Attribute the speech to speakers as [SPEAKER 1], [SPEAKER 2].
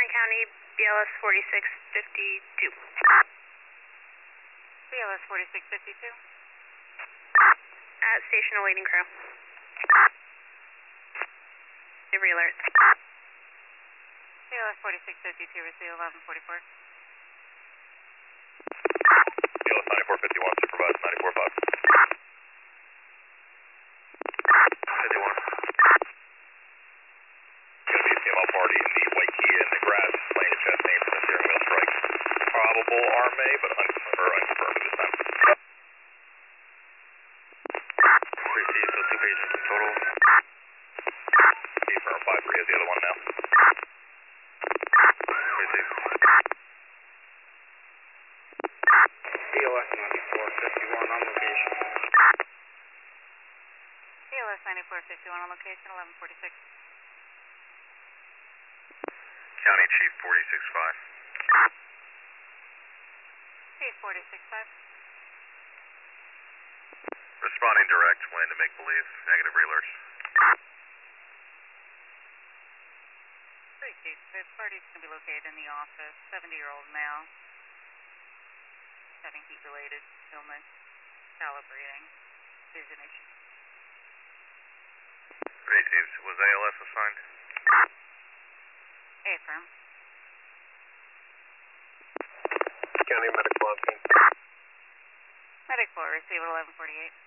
[SPEAKER 1] Kern County, BLS 4652.
[SPEAKER 2] BLS 4652.
[SPEAKER 1] At station awaiting crew. Every alert.
[SPEAKER 2] BLS 4652, receive 1144.
[SPEAKER 3] BLS 9451, supervise 945. 51. Gonna be a CML party in the white Kia in the grass, playing a chest name from the steering wheel strike. Probable RMA, but unconfirmed this time. Received, so 2 patients in total. Confirm 5-3 is the other one now. Received.
[SPEAKER 4] BLS 9451 on location.
[SPEAKER 2] BLS 9451 on location, 1146.
[SPEAKER 3] County Chief 465.
[SPEAKER 2] Chief 465.
[SPEAKER 3] Responding direct when to make believe. Negative alerts.
[SPEAKER 2] Great case. The party's going to be located in the office. 70-year-old male. Having heat-related illness. Calibrating. Vision issues.
[SPEAKER 3] Great teams. Was ALS assigned?
[SPEAKER 2] Affirm.
[SPEAKER 3] County Medical on scene.
[SPEAKER 2] Medic 4, receive 1148.